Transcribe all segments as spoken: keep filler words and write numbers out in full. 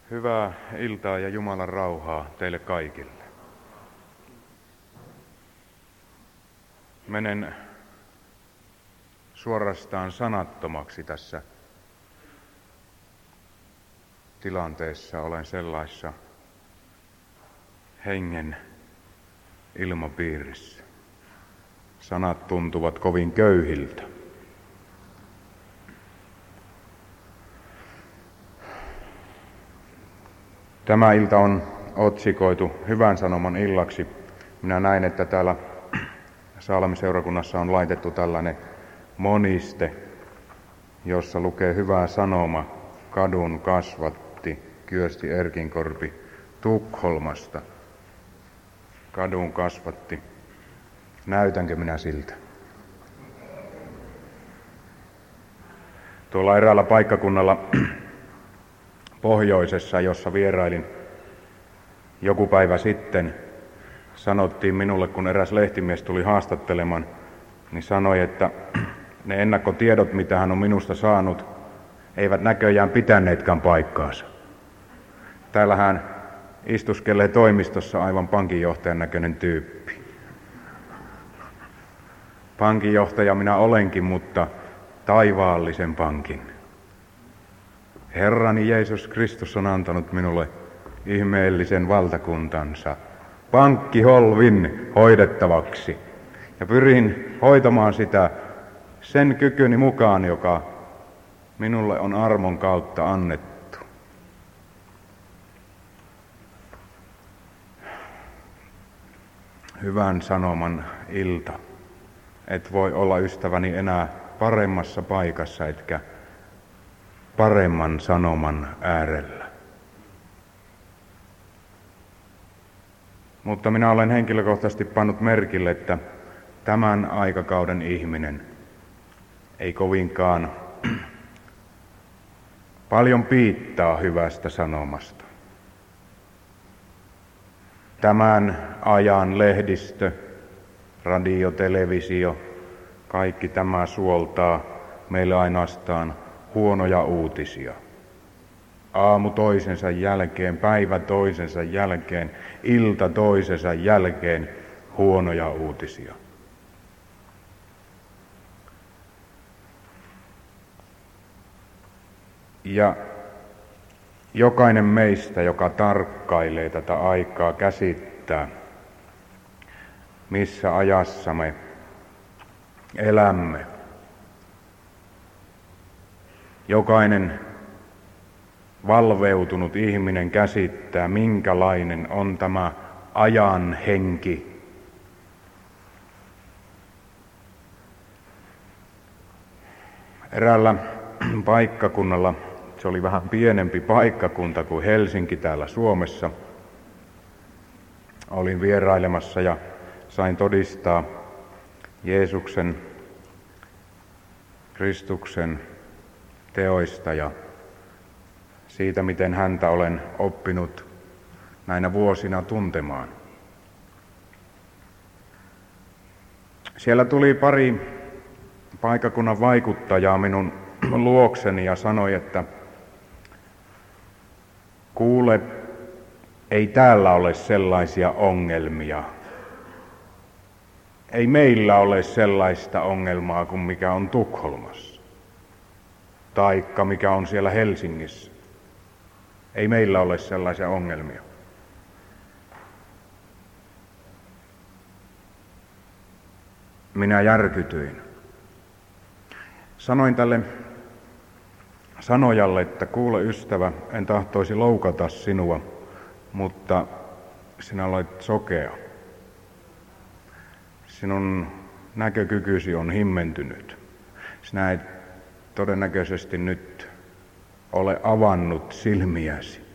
Hyvää iltaa ja Jumalan rauhaa teille kaikille. Menen suorastaan sanattomaksi tässä tilanteessa. Olen sellaisessa hengen ilmapiirissä. Sanat tuntuvat kovin köyhiltä. Tämä ilta on otsikoitu Hyvän sanoman illaksi. Minä näin, että täällä Salmiseurakunnassa on laitettu tällainen moniste, jossa lukee Hyvä sanoma, Kadun kasvatti, Kyösti Erkinkorpi Tukholmasta. Kadun kasvatti. Näytänkö minä siltä? Tuolla eräällä paikkakunnalla pohjoisessa, jossa vierailin joku päivä sitten, sanottiin minulle, kun eräs lehtimies tuli haastattelemaan, niin sanoi, että ne ennakkotiedot, mitä hän on minusta saanut, eivät näköjään pitäneetkään paikkaansa. Täällä hän istuskelee toimistossa aivan pankinjohtajan näköinen tyyppi. Pankinjohtaja minä olenkin, mutta taivaallisen pankin. Herrani Jeesus Kristus on antanut minulle ihmeellisen valtakuntansa, pankkiholvin hoidettavaksi. Ja pyrin hoitamaan sitä sen kykyni mukaan, joka minulle on armon kautta annettu. Hyvän sanoman ilta. Et voi olla ystäväni enää paremmassa paikassa, etkä paremman sanoman äärellä. Mutta minä olen henkilökohtaisesti pannut merkille, että tämän aikakauden ihminen ei kovinkaan paljon piittaa hyvästä sanomasta. Tämän ajan lehdistö, radio, televisio, kaikki tämä suoltaa meille ainoastaan huonoja uutisia. Aamu toisensa jälkeen, päivä toisensa jälkeen, ilta toisensa jälkeen huonoja uutisia. Ja jokainen meistä, joka tarkkailee tätä aikaa, käsittää, missä ajassa me elämme. Jokainen valveutunut ihminen käsittää, minkälainen on tämä ajan henki. Eräällä paikkakunnalla, se oli vähän pienempi paikkakunta kuin Helsinki täällä Suomessa, olin vierailemassa ja sain todistaa Jeesuksen, Kristuksen teoista ja siitä, miten häntä olen oppinut näinä vuosina tuntemaan. Siellä tuli pari paikkakunnan vaikuttajaa minun luokseni ja sanoi, että kuule, ei täällä ole sellaisia ongelmia. Ei meillä ole sellaista ongelmaa kuin mikä on Tukholmassa, taikka mikä on siellä Helsingissä. Ei meillä ole sellaisia ongelmia. Minä järkytyin. Sanoin tälle sanojalle, että kuule ystävä, en tahtoisi loukata sinua, mutta sinä olet sokea. Sinun näkökykysi on himmentynyt. Sinä et todennäköisesti nyt ole avannut silmiäsi.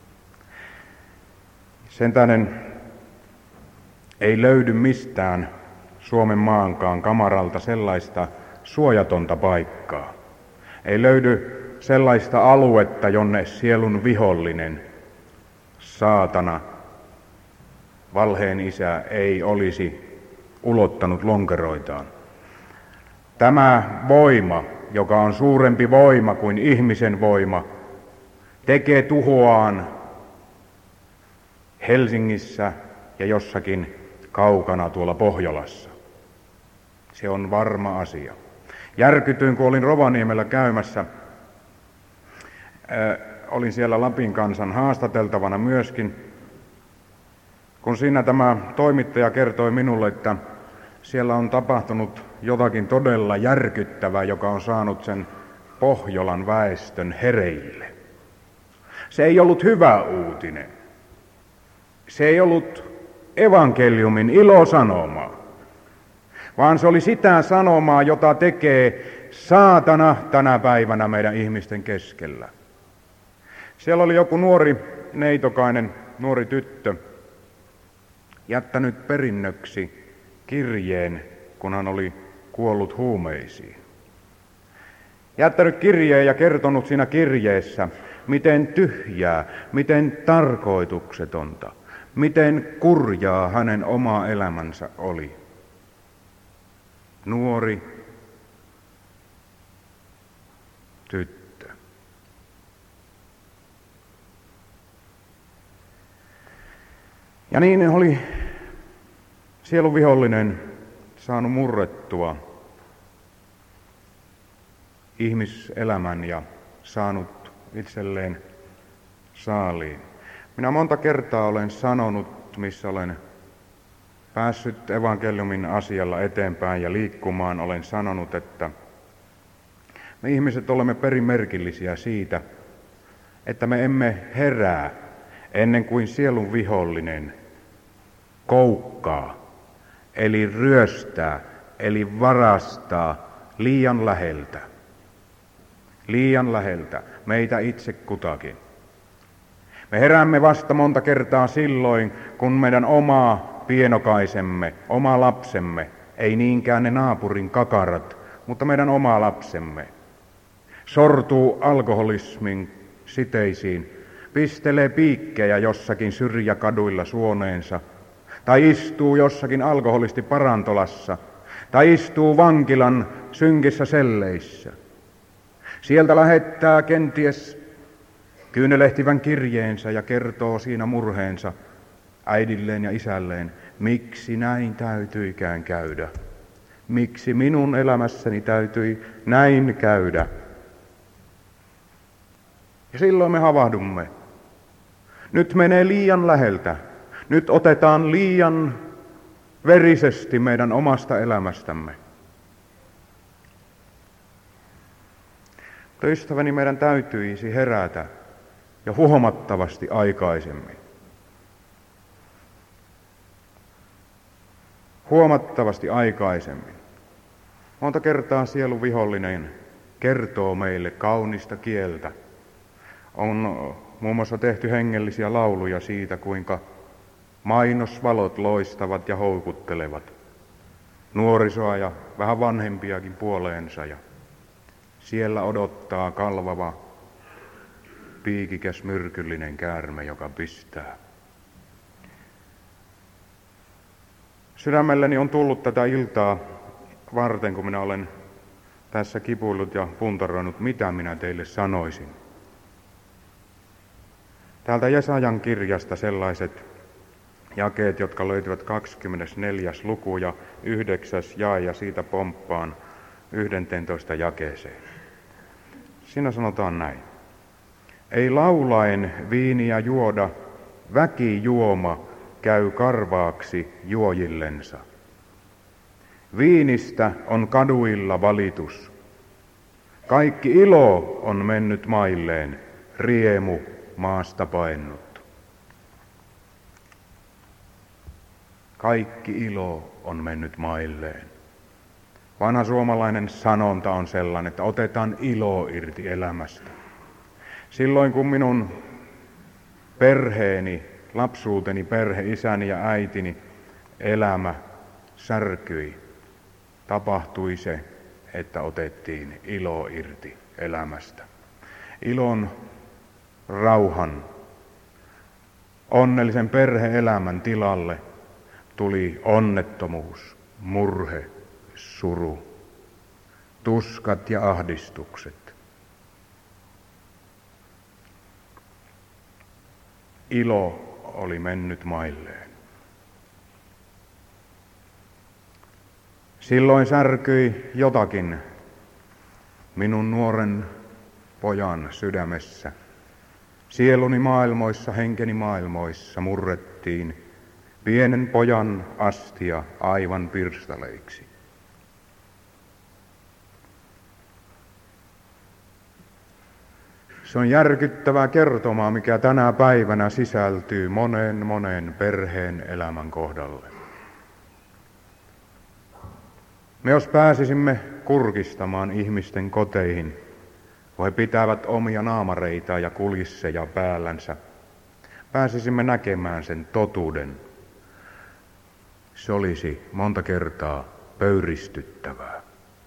Sen tähden ei löydy mistään Suomen maankaan kamaralta sellaista suojatonta paikkaa. Ei löydy sellaista aluetta, jonne sielun vihollinen, saatana, valheen isä, ei olisi ulottanut lonkeroitaan. Tämä voima, joka on suurempi voima kuin ihmisen voima, tekee tuhoaan Helsingissä ja jossakin kaukana tuolla Pohjolassa. Se on varma asia. Järkytyin, kun olin Rovaniemellä käymässä. Äh, olin siellä Lapin kansan haastateltavana myöskin. Kun siinä tämä toimittaja kertoi minulle, että siellä on tapahtunut jotakin todella järkyttävää, joka on saanut sen Pohjolan väestön hereille. Se ei ollut hyvä uutinen. Se ei ollut evankeliumin ilosanomaa, vaan se oli sitä sanomaa, jota tekee saatana tänä päivänä meidän ihmisten keskellä. Siellä oli joku nuori neitokainen, nuori tyttö, jättänyt perinnöksi kirjeen, kun hän oli kuollut huumeisiin. Jättänyt kirjeen ja kertonut siinä kirjeessä, miten tyhjää, miten tarkoituksetonta, miten kurjaa hänen oma elämänsä oli. Nuori tyttö. Ja niin oli sielun vihollinen saanut murrettua ihmiselämän ja saanut itselleen saaliin. Minä monta kertaa olen sanonut, missä olen päässyt evankeliumin asialla eteenpäin ja liikkumaan, olen sanonut, että me ihmiset olemme perimerkillisiä siitä, että me emme herää ennen kuin sielun vihollinen koukkaa, eli ryöstää, eli varastaa liian läheltä. Liian läheltä, meitä itse kutakin. Me heräämme vasta monta kertaa silloin, kun meidän oma pienokaisemme, oma lapsemme, ei niinkään ne naapurin kakarat, mutta meidän oma lapsemme, sortuu alkoholismin siteisiin, pistelee piikkejä jossakin syrjäkaduilla suoneensa, tai istuu jossakin alkoholistiparantolassa, tai istuu vankilan synkissä selleissä. Sieltä lähettää kenties kyynelehtivän kirjeensä ja kertoo siinä murheensa äidilleen ja isälleen, miksi näin täytyikään käydä. Miksi minun elämässäni täytyi näin käydä. Ja silloin me havahdumme. Nyt menee liian läheltä. Nyt otetaan liian verisesti meidän omasta elämästämme. Mutta ystäväni, meidän täytyisi herätä ja huomattavasti aikaisemmin. Huomattavasti aikaisemmin. Monta kertaa sielun vihollinen kertoo meille kaunista kieltä. On muun muassa tehty hengellisiä lauluja siitä, kuinka mainosvalot loistavat ja houkuttelevat nuorisoa ja vähän vanhempiakin puoleensa. Ja siellä odottaa kalvava, piikikäs myrkyllinen käärme, joka pistää. Sydämelleni on tullut tätä iltaa varten, kun minä olen tässä kipuillut ja puntaroinut, mitä minä teille sanoisin. Täältä Jesajan kirjasta sellaiset jakeet, jotka löytyvät kaksikymmentäneljäs luku ja yhdeksäs jae, ja siitä pomppaan yhdenteentoista jakeeseen. Siinä sanotaan näin. Ei laulaen viiniä juoda, väkijuoma käy karvaaksi juojillensa. Viinistä on kaduilla valitus. Kaikki ilo on mennyt mailleen, riemu maasta paennut. Kaikki ilo on mennyt mailleen. Vanha suomalainen sanonta on sellainen, että otetaan ilo irti elämästä. Silloin kun minun perheeni, lapsuuteni perhe, isäni ja äitini elämä särkyi, tapahtui se, että otettiin ilo irti elämästä. Ilon, rauhan, onnellisen perhe-elämän tilalle tuli onnettomuus, murhe, suru, tuskat ja ahdistukset. ilo oli mennyt mailleen. Silloin särkyi jotakin minun nuoren pojan sydämessä. Sieluni maailmoissa, henkeni maailmoissa murrettiin pienen pojan astia aivan pirstaleiksi. Se on järkyttävää kertomaa, mikä tänä päivänä sisältyy monen monen perheen elämän kohdalle. Me jos pääsisimme kurkistamaan ihmisten koteihin, kun he pitävät omia naamareitaan ja kulisseja päällänsä, pääsisimme näkemään sen totuuden. Se olisi monta kertaa pöyristyttävää.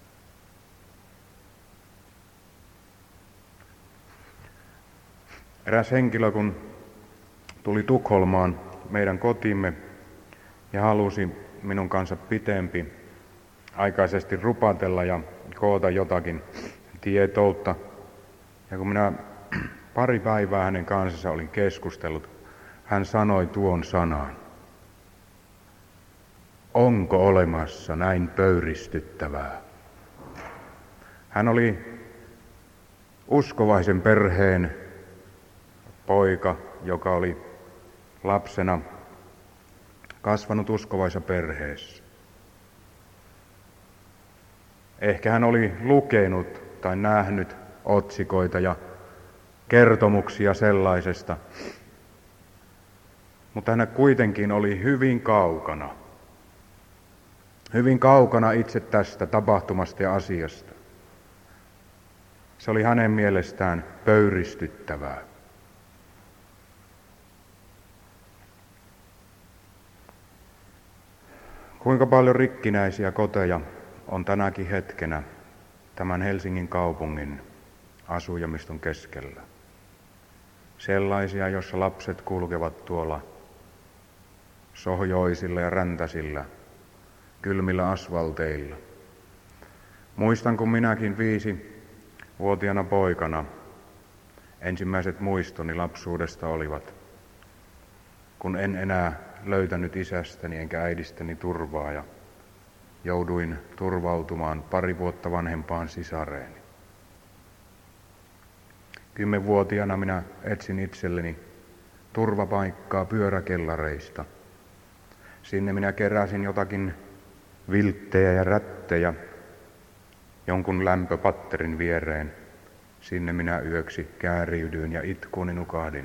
Eräs henkilö, kun tuli Tukholmaan meidän kotimme ja halusi minun kanssa pitempi aikaisesti rupatella ja koota jotakin tietoutta. Ja kun minä pari päivää hänen kanssaan olin keskustellut, hän sanoi tuon sanan. Onko olemassa näin pöyristyttävää? Hän oli uskovaisen perheen poika, joka oli lapsena kasvanut uskovaisessa perheessä. Ehkä hän oli lukenut tai nähnyt otsikoita ja kertomuksia sellaisesta, mutta hän kuitenkin oli hyvin kaukana, hyvin kaukana itse tästä tapahtumasta ja asiasta. Se oli hänen mielestään pöyristyttävää. Kuinka paljon rikkinäisiä koteja on tänäkin hetkenä tämän Helsingin kaupungin asujamiston keskellä. Sellaisia, joissa lapset kulkevat tuolla sohjoisilla ja räntäsillä, kylmillä asfalteilla. Muistan, kun minäkin viisivuotiaana poikana ensimmäiset muistoni lapsuudesta olivat, kun en enää löytänyt isästäni enkä äidistäni turvaa ja jouduin turvautumaan pari vuotta vanhempaan sisareeni. Kymmenvuotiaana minä etsin itselleni turvapaikkaa pyöräkellareista. Sinne minä keräsin jotakin vilttejä ja rättejä jonkun lämpöpatterin viereen. Sinne minä yöksi kääriydyin ja itkuuni nukahdin.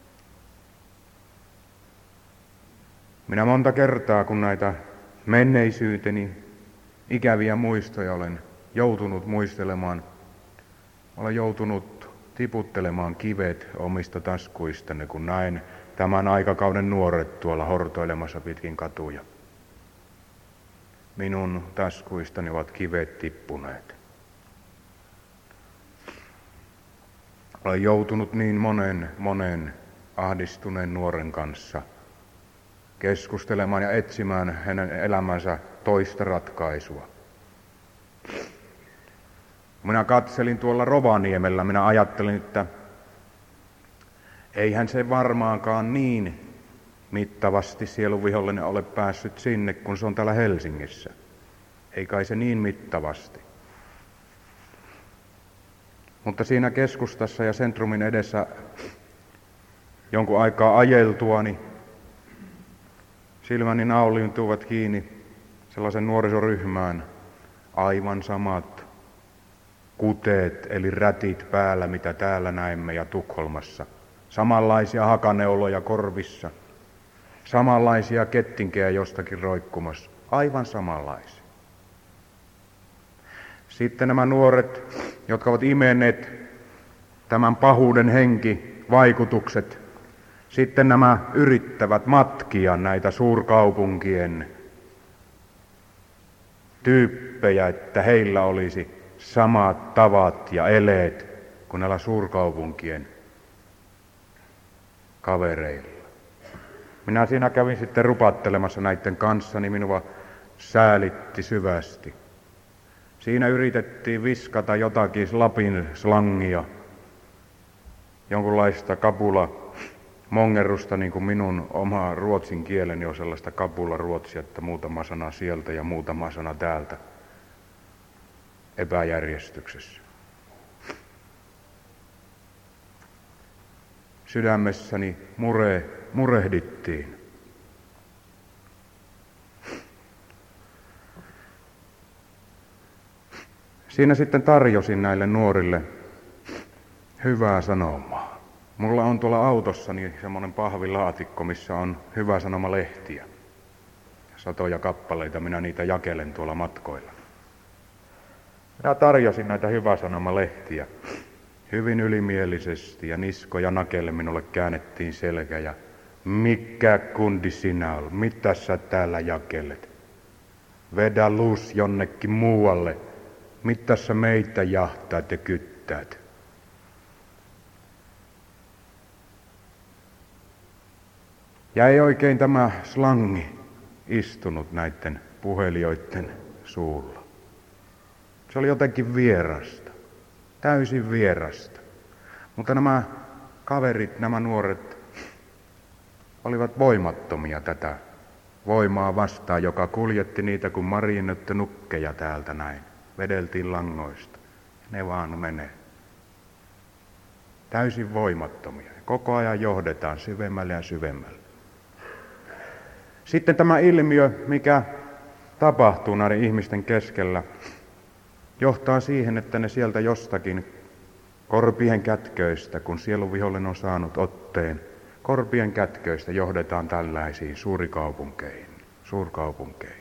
Minä monta kertaa, kun näitä menneisyyteni ikäviä muistoja olen joutunut muistelemaan, olen joutunut tiputtelemaan kivet omista taskuistani, kun näen tämän aikakauden nuoret tuolla hortoilemassa pitkin katuja. Minun taskuistani ovat kivet tippuneet. Olen joutunut niin monen, monen ahdistuneen nuoren kanssa keskustelemaan ja etsimään hänen elämänsä toista ratkaisua. Minä katselin tuolla Rovaniemellä, minä ajattelin, että eihän se varmaankaan niin mittavasti sielunvihollinen ole päässyt sinne, kun se on täällä Helsingissä. Ei kai se niin mittavasti. Mutta siinä keskustassa ja sentrumin edessä jonkun aikaa ajeltuani silmäni nauliintuivat kiinni sellaisen nuorisoryhmään aivan samat kuteet eli rätit päällä, mitä täällä näimme ja Tukholmassa. Samanlaisia hakaneuloja korvissa, samanlaisia kettinkejä jostakin roikkumassa, aivan samanlaisia. Sitten nämä nuoret, jotka ovat imenneet tämän pahuuden henki, vaikutukset, sitten nämä yrittävät matkia näitä suurkaupunkien tyyppejä, että heillä olisi samat tavat ja eleet kuin näillä suurkaupunkien kavereilla. Minä siinä kävin sitten rupattelemassa näiden kanssa, niin minua säälitti syvästi. Siinä yritettiin viskata jotakin Lapin slangia, jonkunlaista kapula mongerrusta, niin kuin minun oma ruotsin kieleni on sellaista kapularuotsia, että muutama sana sieltä ja muutama sana täältä epäjärjestyksessä. Sydämessäni mure, murehdittiin. Siinä sitten tarjosin näille nuorille hyvää sanomaa. Mulla on tuolla autossani semmoinen pahvilaatikko, missä on hyvä sanoma lehtiä. Satoja kappaleita, minä niitä jakelen tuolla matkoilla. Minä tarjosin näitä hyvä sanoma lehtiä hyvin ylimielisesti ja niskoja nakelle minulle käännettiin selkä ja mikä kundi sinä ol, mitä sä täällä jakelet? Vedä luus jonnekin muualle, mitä sä meitä jahtaat ja kyttäät? Ja ei oikein tämä slangi istunut näiden puhelijoiden suulla. Se oli jotenkin vierasta, täysin vierasta. Mutta nämä kaverit, nämä nuoret olivat voimattomia tätä voimaa vastaan, joka kuljetti niitä kuin mariinöttö nukkeja täältä näin. Vedeltiin langoista. Ne vaan menee. Täysin voimattomia. Koko ajan johdetaan syvemmälle ja syvemmälle. Sitten tämä ilmiö, mikä tapahtuu näiden ihmisten keskellä, johtaa siihen, että ne sieltä jostakin korpien kätköistä, kun sielun vihollinen on saanut otteen, korpien kätköistä johdetaan tällaisiin suurikaupunkeihin, suurkaupunkeihin.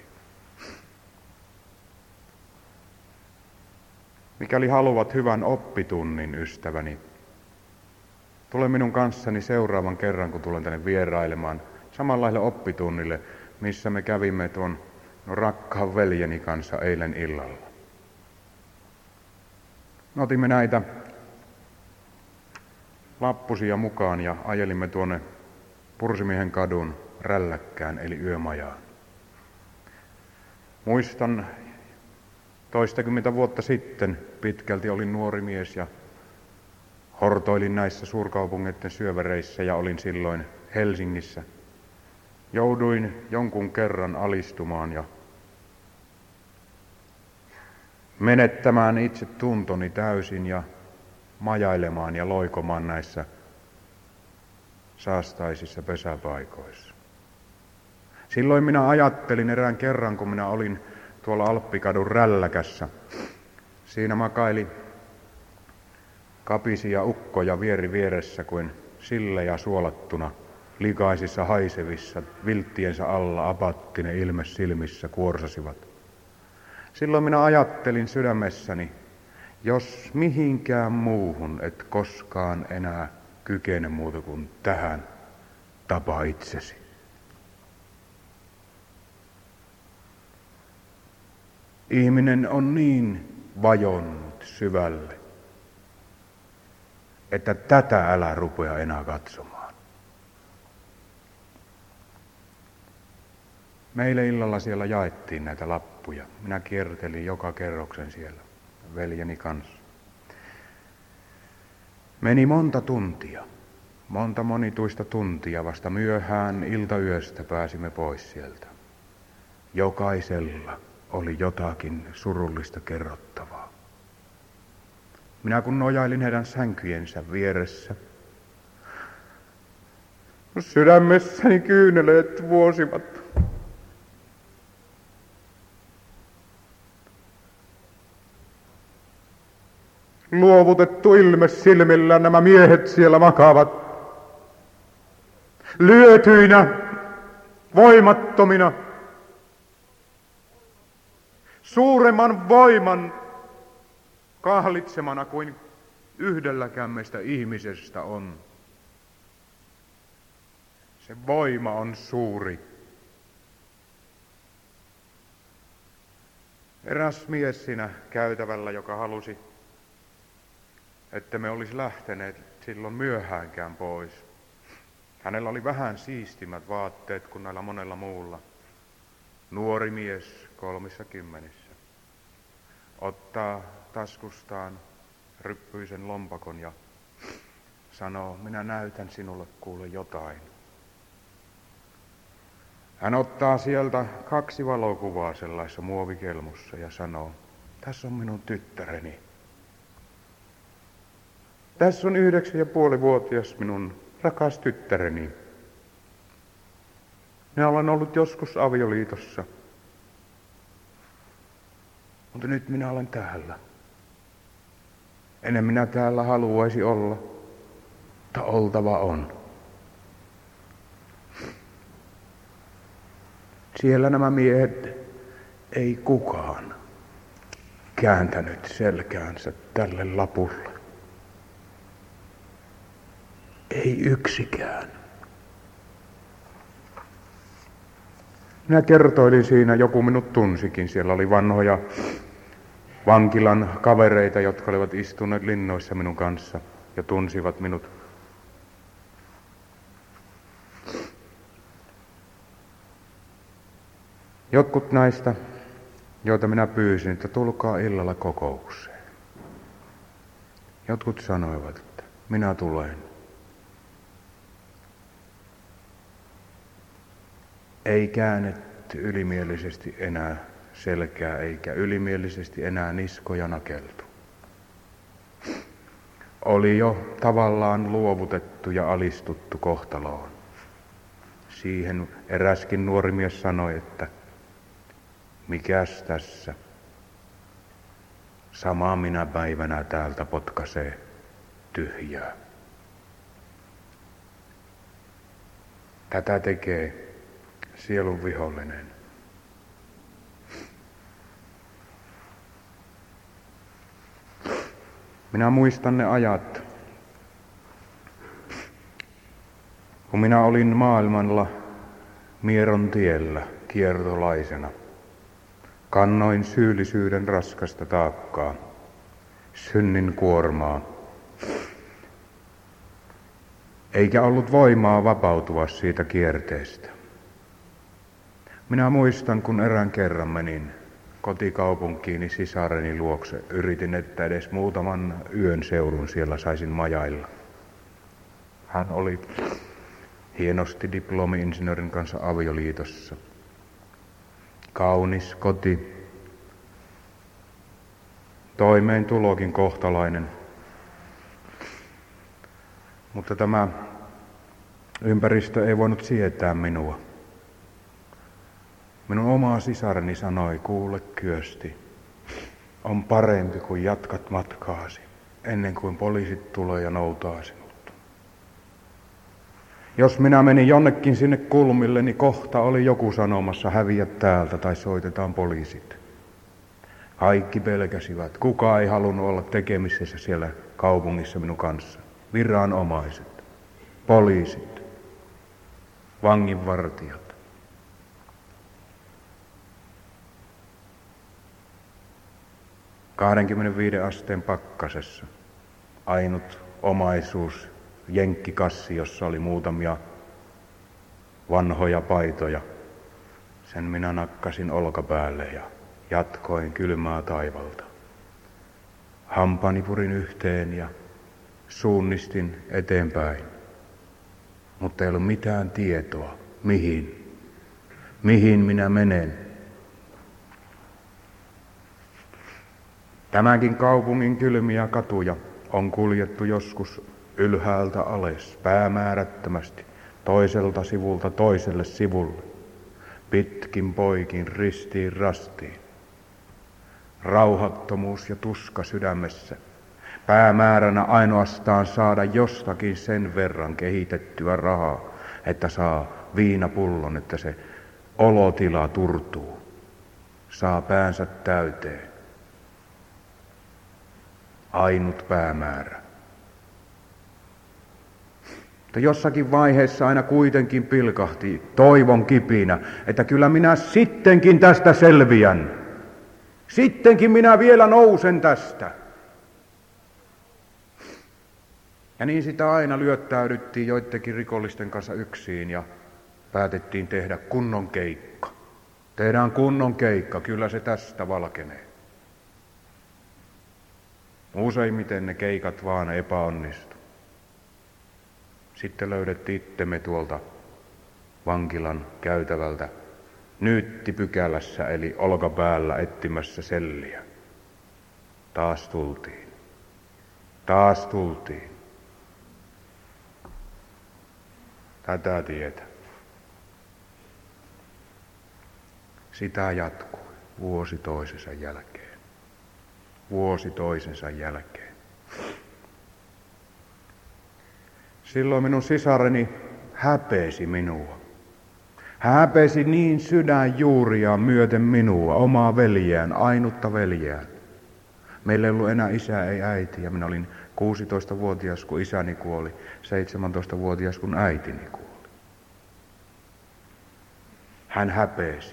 Mikäli haluat hyvän oppitunnin, ystäväni, tule minun kanssani seuraavan kerran, kun tulen tänne vierailemaan, samanlaiselle oppitunnille, missä me kävimme tuon no, rakkaan veljeni kanssa eilen illalla. Me otimme näitä lappusia mukaan ja ajelimme tuonne Pursimiehen kadun rälläkkään eli yömajaan. Muistan, toistakymmentä vuotta sitten pitkälti olin nuori mies ja hortoilin näissä suurkaupungeiden syövereissä ja olin silloin Helsingissä. Jouduin jonkun kerran alistumaan ja menettämään itse tuntoni täysin ja majailemaan ja loikomaan näissä saastaisissa pesäpaikoissa. Silloin minä ajattelin erään kerran, kun minä olin tuolla Alppikadun rälläkässä. Siinä makaili kapisia ukkoja vieri vieressä kuin sillejä suolattuna, likaisissa haisevissa, vilttiensä alla apattinen ilme silmissä kuorsasivat. Silloin minä ajattelin sydämessäni, jos mihinkään muuhun et koskaan enää kykene muuta kuin tähän, tapa itsesi. Ihminen on niin vajonnut syvälle, että tätä älä rupea enää katsomaan. Meille illalla siellä jaettiin näitä lappuja. Minä kiertelin joka kerroksen siellä veljeni kanssa. Meni monta tuntia, monta monituista tuntia, vasta myöhään iltayöstä pääsimme pois sieltä. Jokaisella oli jotakin surullista kerrottavaa. Minä kun nojailin heidän sänkyjensä vieressä, sydämessäni kyyneleet vuosivat. Luovutettu ilme silmillä nämä miehet siellä makaavat, lyötyinä, voimattomina, suuremman voiman kahlitsemana kuin yhdelläkään meistä ihmisestä on. Se voima on suuri. Eräs mies siinä käytävällä, joka halusi, että me olisi lähteneet silloin myöhäänkään pois. Hänellä oli vähän siistimät vaatteet kuin näillä monella muulla. Nuori mies kolmissa kymmenissä. Ottaa taskustaan ryppyisen lompakon ja sanoo, minä näytän sinulle kuule jotain. Hän ottaa sieltä kaksi valokuvaa sellaisessa muovikelmussa ja sanoo, tässä on minun tyttäreni. Tässä on yhdeksän ja puoli vuotias minun rakas tyttäreni. Minä olen ollut joskus avioliitossa, mutta nyt minä olen täällä. Ennen minä täällä haluaisi olla, mutta oltava on. Siellä nämä miehet, ei kukaan kääntänyt selkäänsä tälle lapulle. Ei yksikään. Minä kertoilin siinä, joku minut tunsikin. Siellä oli vanhoja vankilan kavereita, jotka olivat istuneet linnoissa minun kanssa ja tunsivat minut. Jotkut näistä, joita minä pyysin, että tulkaa illalla kokoukseen. Jotkut sanoivat, että minä tulen. Ei käännetty ylimielisesti enää selkää, eikä ylimielisesti enää niskoja nakeltu. Oli jo tavallaan luovutettu ja alistuttu kohtaloon. Siihen eräskin nuori mies sanoi, että mikäs tässä? Samaa minä päivänä täältä potkaisee tyhjää. Tätä tekee sielun vihollinen. Minä muistan ne ajat, kun minä olin maailmalla mieron tiellä kiertolaisena. Kannoin syyllisyyden raskasta taakkaa, synnin kuormaa. Eikä ollut voimaa vapautua siitä kierteestä. Minä muistan, kun erään kerran menin kotikaupunkiini sisareni luokse. Yritin, että edes muutaman yön seudun siellä saisin majailla. Hän oli hienosti diplomi-insinöörin kanssa avioliitossa. Kaunis koti. Toimeentulokin kohtalainen. Mutta tämä ympäristö ei voinut sietää minua. Minun oma sisareni sanoi, kuule Kyösti, on parempi kuin jatkat matkaasi, ennen kuin poliisit tulee ja noutaa sinut. Jos minä menin jonnekin sinne kulmille, niin kohta oli joku sanomassa, häviä täältä tai soitetaan poliisit. Kaikki pelkäsivät. Kukaan ei halunnut olla tekemisissä siellä kaupungissa minun kanssa. Viranomaiset, poliisit, vanginvartijat. kaksikymmentäviisi asteen pakkasessa ainut omaisuus, jenkkikassi, jossa oli muutamia vanhoja paitoja. Sen minä nakkasin olkapäälle ja jatkoin kylmää taivalta. Hampani purin yhteen ja suunnistin eteenpäin, mutta ei ollut mitään tietoa, mihin, mihin minä menen. Tämänkin kaupungin kylmiä katuja on kuljettu joskus ylhäältä alas, päämäärättömästi, toiselta sivulta toiselle sivulle, pitkin poikin, ristiin rastiin. Rauhattomuus ja tuska sydämessä, päämääränä ainoastaan saada jostakin sen verran kehitettyä rahaa, että saa viinapullon, että se olotila turtuu, saa päänsä täyteen. Ainut päämäärä. Mutta jossakin vaiheessa aina kuitenkin pilkahti toivon kipinä, että kyllä minä sittenkin tästä selviän. Sittenkin minä vielä nousen tästä. Ja niin sitä aina lyöttäydyttiin joidenkin rikollisten kanssa yksin ja päätettiin tehdä kunnon keikka. Tehdään kunnon keikka, kyllä se tästä valkenee. Useimmiten ne keikat vaan epäonnistu. Sitten löydettiin itsemme tuolta vankilan käytävältä nyyttipykälässä eli olkapäällä etsimässä selliä. Taas tultiin. Taas tultiin. Tätä tietä. Sitä jatkui vuosi toisensa jälkeen. Vuosi toisensa jälkeen. Silloin minun sisareni häpesi minua. Hän häpesi niin sydänjuuriaan myöten minua, omaa veljeään, ainutta veljeään. Meillä ei ollut enää isää, ei äiti, ja minä olin kuusitoistavuotias, kun isäni kuoli, seitsemäntoistavuotias, kun äitini kuoli. Hän häpesi.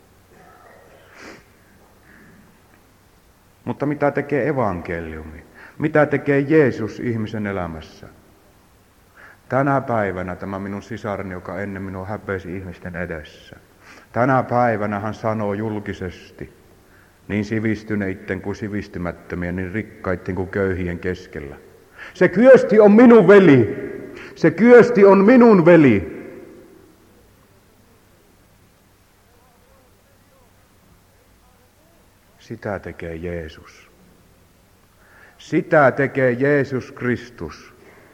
Mutta mitä tekee evankeliumi? Mitä tekee Jeesus ihmisen elämässä? Tänä päivänä tämä minun sisareni, joka ennen minua häpesi ihmisten edessä. Tänä päivänä hän sanoo julkisesti, niin sivistyneitten kuin sivistymättömien, niin rikkaitten kuin köyhien keskellä. Se Kyösti on minun veli. Se Kyösti on minun veli. Sitä tekee Jeesus. Sitä tekee Jeesus Kristus.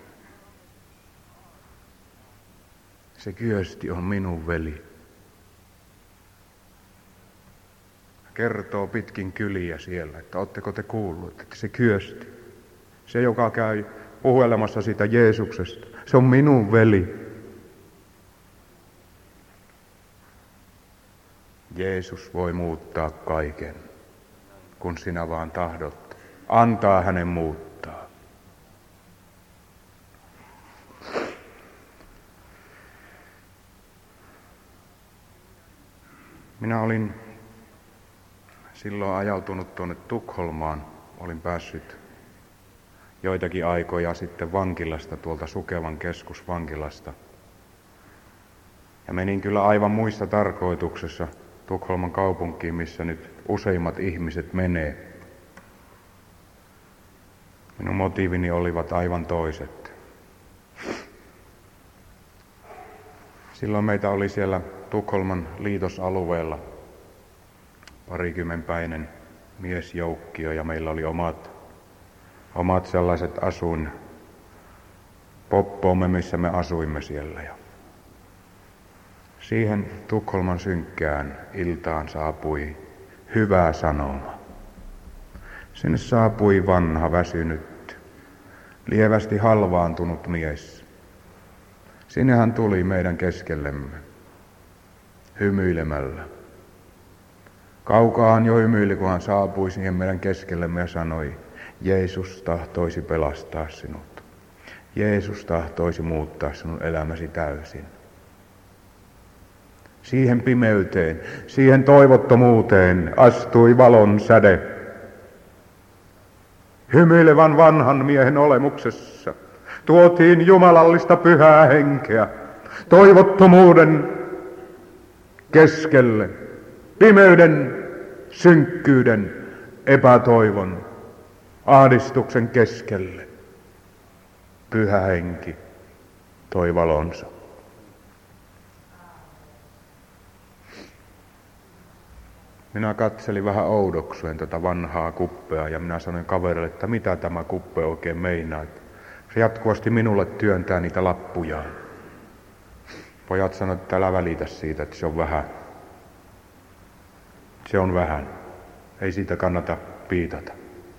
Se Kyösti on minun veli. Kertoo pitkin kyliä siellä, että ootteko te kuullut, että se Kyösti, se joka käy puhuelemassa siitä Jeesuksesta, se on minun veli. Jeesus voi muuttaa kaiken, kun sinä vaan tahdot. Antaa hänen muuttaa. Minä olin silloin ajautunut tuonne Tukholmaan. Olin päässyt joitakin aikoja sitten vankilasta, tuolta Sukevan keskusvankilasta. Ja menin kyllä aivan muissa tarkoituksessa Tukholman kaupunkiin, missä nyt useimmat ihmiset menee. Minun motiivini olivat aivan toiset. Silloin meitä oli siellä Tukholman liitosalueella parikymmenpäinen miesjoukkio ja meillä oli omat, omat sellaiset asuin poppoomme, missä me asuimme siellä. Ja siihen Tukholman synkkään iltaan saapui hyvä sanoma. Sinne saapui vanha, väsynyt, lievästi halvaantunut mies. Sinne hän tuli meidän keskellemme, hymyilemällä. Kaukaan jo hymyili, kun hän saapui siihen meidän keskellemme ja sanoi, Jeesus tahtoisi pelastaa sinut. Jeesus tahtoisi muuttaa sinun elämäsi täysin. Siihen pimeyteen, siihen toivottomuuteen astui valon säde. Hymyilevän vanhan miehen olemuksessa tuotiin jumalallista pyhää henkeä toivottomuuden keskelle, pimeyden, synkkyyden, epätoivon, ahdistuksen keskelle. Pyhä henki toi valonsa. Minä katselin vähän oudoksuen tätä vanhaa kuppea ja minä sanoin kaverille, että mitä tämä kuppe oikein meinaa. Se jatkuvasti minulle työntää niitä lappujaan. Pojat sanoivat, että älä välitä siitä, että se on vähän. Se on vähän. Ei siitä kannata piitata.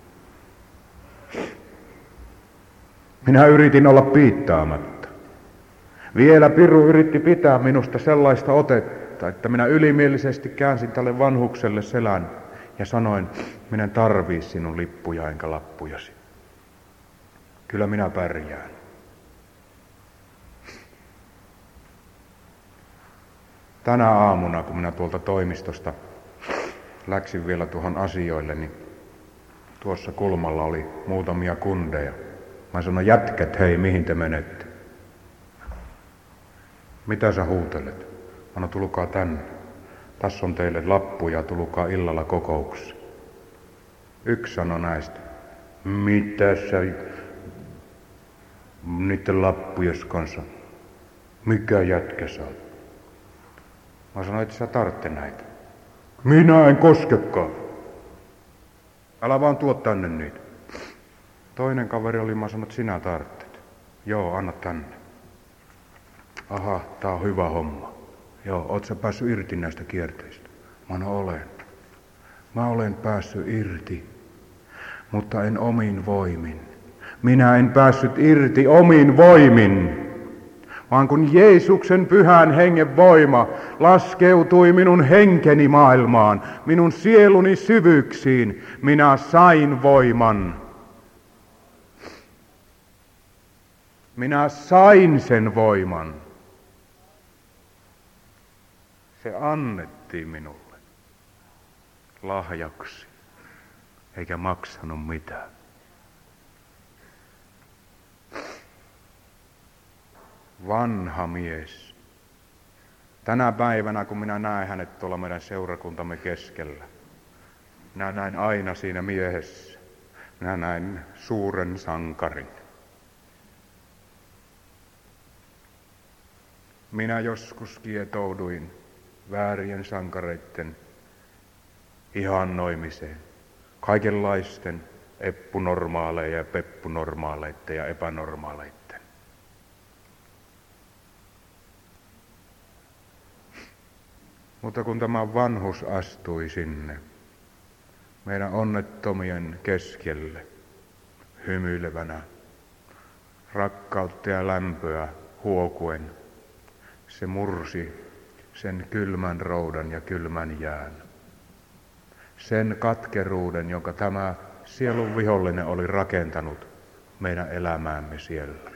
Minä yritin olla piittaamatta. Vielä Piru yritti pitää minusta sellaista otetta, että minä ylimielisesti käänsin tälle vanhukselle selän ja sanoin, minä en tarvii sinun lippuja enkä lappujasi. Kyllä minä pärjään. Tänä aamuna, kun minä tuolta toimistosta läksin vielä tuohon asioille, niin tuossa kulmalla oli muutamia kundeja. Mä sanoin, jätkät, hei, mihin te menette? Mitä sä huutelet? Mä sanoin, tulkaa tänne. Tässä on teille lappuja, tulkaa illalla kokoukseen. Yksi sanoi näistä. Mitä sä niiden lappujes kanssa. Mikä jätkä sä oot? Mä sanoin, että sä tarvitse näitä. Minä en koskekaan. Älä vaan tuo tänne niitä. Toinen kaveri oli, mä sanoin, että sinä tarvitset. Joo, anna tänne. Aha, tää on hyvä homma. Joo, oot sä päässyt irti näistä kierteistä? Mä no olen. Mä olen päässyt irti, mutta en omin voimin. Minä en päässyt irti omin voimin, vaan kun Jeesuksen pyhän hengen voima laskeutui minun henkeni maailmaan, minun sieluni syvyyksiin, minä sain voiman. Minä sain sen voiman. Se annettiin minulle lahjaksi, eikä maksanut mitään. Vanha mies. Tänä päivänä, kun minä näen hänet tuolla meidän seurakuntamme keskellä, minä näen aina siinä miehessä, minä näen suuren sankarin. Minä joskus kietouduin väärien sankareiden ihannoimiseen, kaikenlaisten eppunormaaleja ja peppunormaaleiden ja epänormaaleiden. Mutta kun tämä vanhus astui sinne, meidän onnettomien keskelle, hymyilevänä, rakkautta ja lämpöä huokuen, se mursi sen kylmän roudan ja kylmän jään. Sen katkeruuden, jonka tämä sielun vihollinen oli rakentanut meidän elämäämme siellä.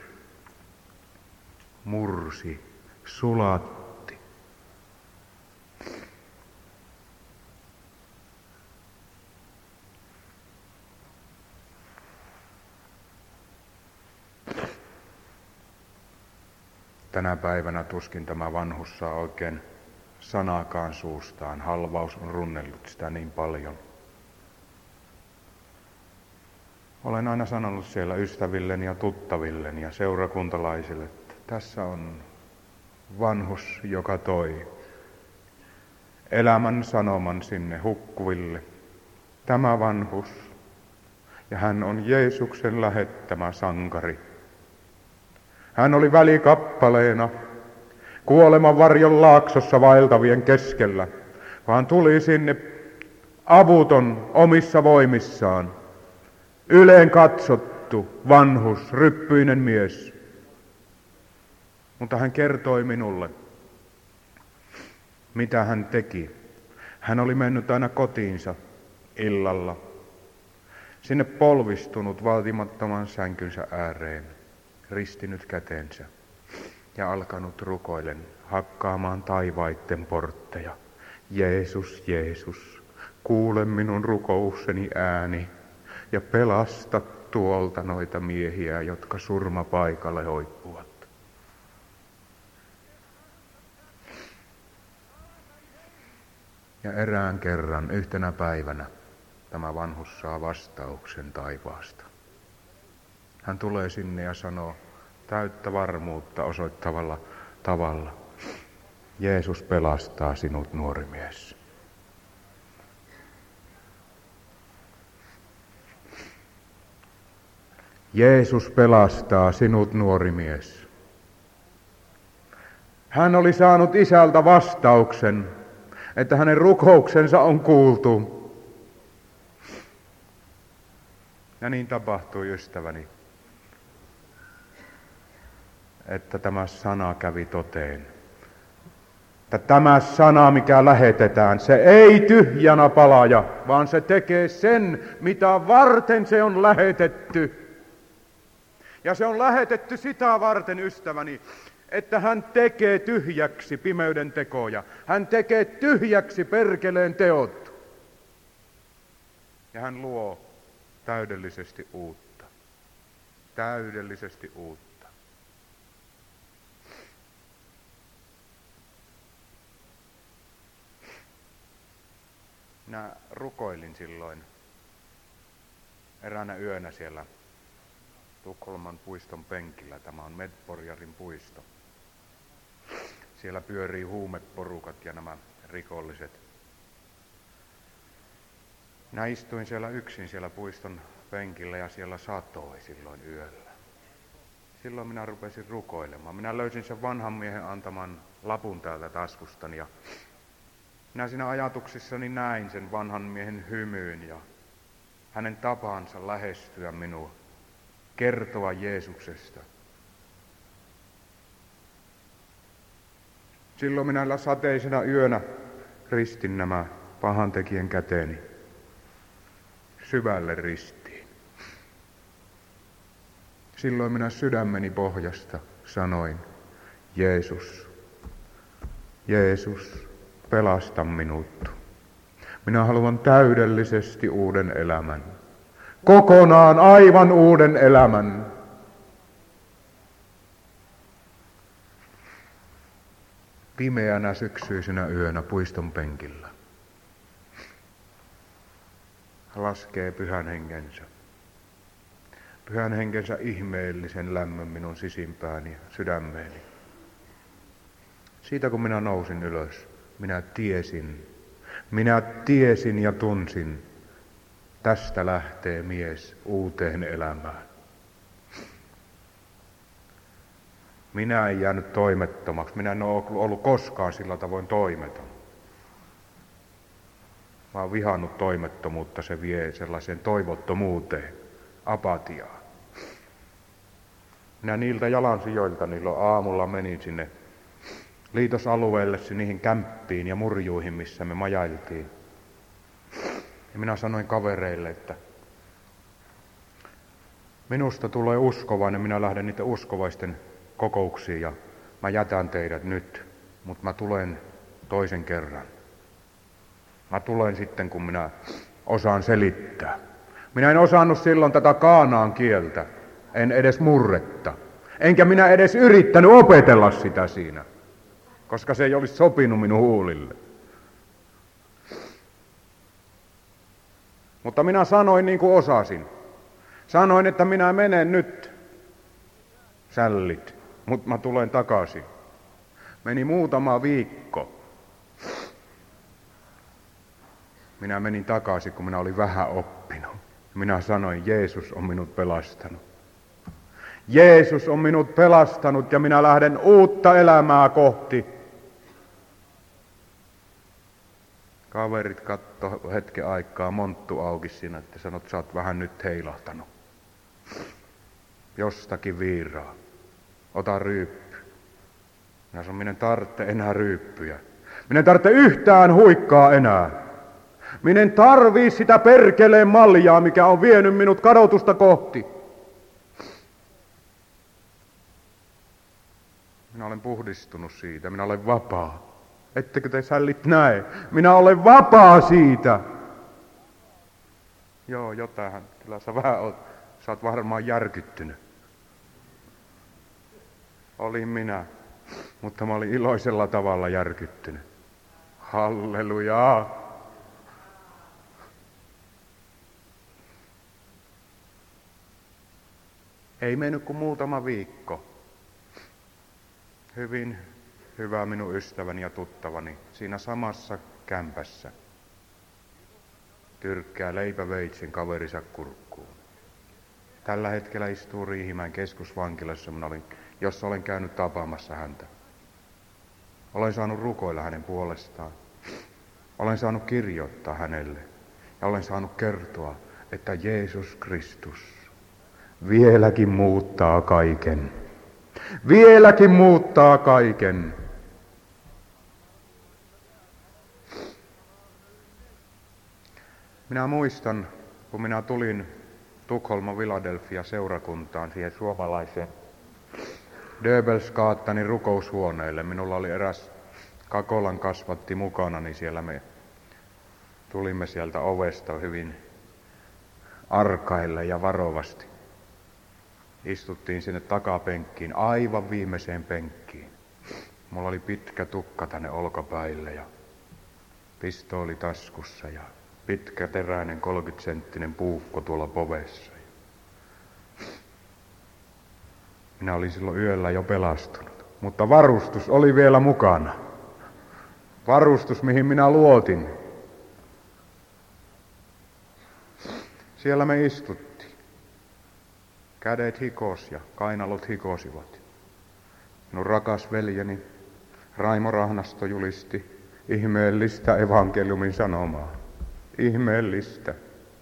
Mursi, sulatti. Tänä päivänä tuskin tämä vanhus saa oikein sanaakaan suustaan. Halvaus on runnellut sitä niin paljon. Olen aina sanonut siellä ystävilleni ja tuttavilleni ja seurakuntalaisille, että tässä on vanhus, joka toi elämän sanoman sinne hukkuville. Tämä vanhus, ja hän on Jeesuksen lähettämä sankari. Hän oli välikappaleena kuoleman varjon laaksossa vaeltavien keskellä, vaan tuli sinne avuton omissa voimissaan, yleen katsottu vanhus, ryppyinen mies. Mutta hän kertoi minulle, mitä hän teki. Hän oli mennyt aina kotiinsa illalla, sinne polvistunut vaatimattoman sänkynsä ääreen, ristinyt kätensä ja alkanut rukoilen hakkaamaan taivaitten portteja. Jeesus, Jeesus, kuule minun rukoukseni ääni ja pelasta tuolta noita miehiä, jotka surmapaikalle hoippuvat. Ja erään kerran yhtenä päivänä tämä vanhus saa vastauksen taivaasta. Hän tulee sinne ja sanoo täyttä varmuutta osoittavalla tavalla: Jeesus pelastaa sinut, nuori mies. Jeesus pelastaa sinut, nuori mies. Hän oli saanut isältä vastauksen, että hänen rukouksensa on kuultu. Ja niin tapahtui, ystäväni, että tämä sana kävi toteen. Että tämä sana, mikä lähetetään, se ei tyhjänä palaja, vaan se tekee sen, mitä varten se on lähetetty. Ja se on lähetetty sitä varten, ystäväni, että hän tekee tyhjäksi pimeyden tekoja. Hän tekee tyhjäksi perkeleen teot. Ja hän luo täydellisesti uutta. Täydellisesti uutta. Minä rukoilin silloin eräänä yönä siellä Tukholman puiston penkillä. Tämä on Medborgarin puisto. Siellä pyörii huumeporukat ja nämä rikolliset. Minä istuin siellä yksin siellä puiston penkillä ja siellä satoi silloin yöllä. Silloin minä rupesin rukoilemaan. Minä löysin sen vanhan miehen antaman lapun täältä taskustani ja minä siinä ajatuksissani näin sen vanhan miehen hymyyn ja hänen tapansa lähestyä minua, kertoa Jeesuksesta. Silloin minä sateisena yönä ristin nämä pahantekijän käteeni syvälle ristiin. Silloin minä sydämeni pohjasta sanoin, Jeesus, Jeesus, pelasta minut. Minä haluan täydellisesti uuden elämän. Kokonaan aivan uuden elämän. Pimeänä syksyisenä yönä puiston penkillä laskee pyhän henkensä. Pyhän henkensä ihmeellisen lämmön minun sisimpääni ja sydämeeni. Siitä kun minä nousin ylös, minä tiesin, minä tiesin ja tunsin, tästä lähtee mies uuteen elämään. Minä en jäänyt toimettomaksi, minä en ole ollut koskaan sillä tavoin toimeton. Mä oon vihannut toimettomuutta, se vie sellaiseen toivottomuuteen, apatiaan. Minä niiltä jalansijoilta niillä aamulla menin sinne liitosalueelle, niihin kämppiin ja murjuihin, missä me majailtiin. Ja minä sanoin kavereille, että minusta tulee uskovainen, minä lähden niiden uskovaisten kokouksiin ja mä jätän teidät nyt, mutta mä tulen toisen kerran. Mä tulen sitten, kun minä osaan selittää. Minä en osannut silloin tätä kaanaan kieltä, en edes murretta. Enkä minä edes yrittänyt opetella sitä siinä, koska se ei olisi sopinut minun huulille. Mutta minä sanoin niin kuin osasin. Sanoin, että minä menen nyt, sällit, mutta mä tulen takaisin. Meni muutama viikko. Minä menin takaisin, kun minä olin vähän oppinut. Minä sanoin, Jeesus on minut pelastanut. Jeesus on minut pelastanut ja minä lähden uutta elämää kohti. Kaverit katto hetken aikaa monttu auki siinä, että sanot, sä oot vähän nyt heilahtanut. Jostakin viiraa. Ota ryyppy. Minä sanon, minä en tarvitse enää ryyppyjä. Minä en tarvitse yhtään huikkaa enää. Minä en tarvii sitä perkeleen maljaa, mikä on vienyt minut kadotusta kohti. Minä olen puhdistunut siitä, minä olen vapaa. Ettekö te sällit näe? Minä olen vapaa siitä. Joo, jotain. Kyllä sä vähän oot. Sä oot varmaan järkyttynyt. Olin minä, mutta mä olin iloisella tavalla järkyttynyt. Hallelujaa. Ei mennyt kuin muutama viikko. Hyvin hyvä minun ystäväni ja tuttavani siinä samassa kämpässä tyrkkää leipäveitsin kaverinsa kurkkuun. Tällä hetkellä istuu Riihimäen keskusvankilassa, minä olin, jossa olen käynyt tapaamassa häntä. Olen saanut rukoilla hänen puolestaan. Olen saanut kirjoittaa hänelle ja olen saanut kertoa, että Jeesus Kristus vieläkin muuttaa kaiken. Vieläkin muuttaa kaiken. Minä muistan, kun minä tulin Tukholman Philadelphia seurakuntaan siihen suomalaiseen Döbelskaattanin rukoushuoneelle. Minulla oli eräs Kakolan kasvatti mukana, niin siellä me tulimme sieltä ovesta hyvin arkaille ja varovasti. Istuttiin sinne takapenkkiin, aivan viimeiseen penkkiin. Mulla oli pitkä tukka tänne olkapäille ja pistooli taskussa ja pitkä teräinen kolmekymmentä senttinen puukko tuolla povessa. Minä olin silloin yöllä jo pelastunut, mutta varustus oli vielä mukana. Varustus, mihin minä luotin. Siellä me istuttiin. Kädet hikos ja kainalot hikosivat. Minun rakas veljeni Raimo Rahnasto julisti ihmeellistä evankeliumin sanomaa. Ihmeellistä.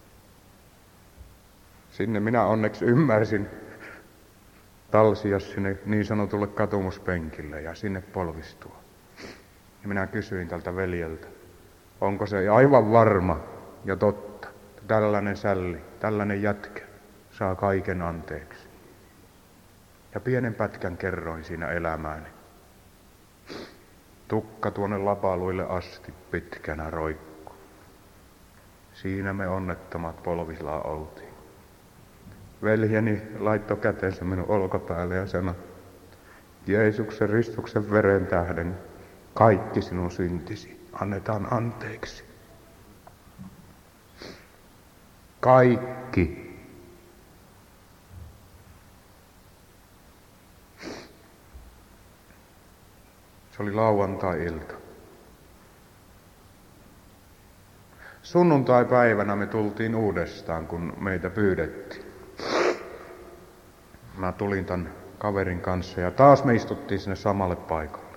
Sinne minä onneksi ymmärsin talsia sinne niin sanotulle katumuspenkille ja sinne polvistua. Ja minä kysyin tältä veljeltä, onko se aivan varma ja totta, että tällainen sälli, tällainen jätkä saa kaiken anteeksi. Ja pienen pätkän kerroin siinä elämääni. Tukka tuonne lapaluille asti pitkänä roikku. Siinä me onnettomat polvillaan oltiin. Veljeni laittoi kätensä minun olkapäälle ja sanoi, Jeesuksen Ristuksen veren tähden kaikki sinun syntisi annetaan anteeksi. Kaikki. Se oli lauantai-ilta. Sunnuntai-päivänä me tultiin uudestaan, kun meitä pyydettiin. Mä tulin tämän kaverin kanssa ja taas me istuttiin sinne samalle paikalle.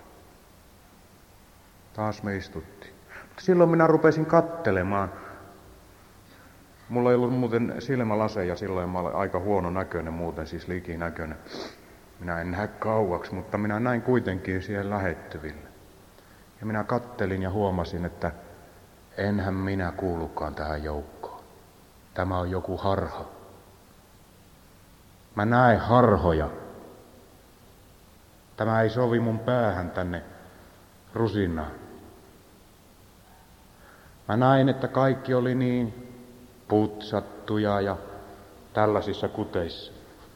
Taas me istuttiin. Mutta silloin minä rupesin kattelemaan. Mulla ei ollut muuten silmälaseja silloin, mä olin aika huono näköinen muuten, siis likinäköinen. Minä en näe kauaksi, mutta minä näin kuitenkin siihen lähettyville. Ja minä kattelin ja huomasin, että enhän minä kuulukaan tähän joukkoon. Tämä on joku harha. Mä näen harhoja. Tämä ei sovi mun päähän tänne rusinaan. Mä näin, että kaikki oli niin putsattuja ja tällaisissa kuteissa.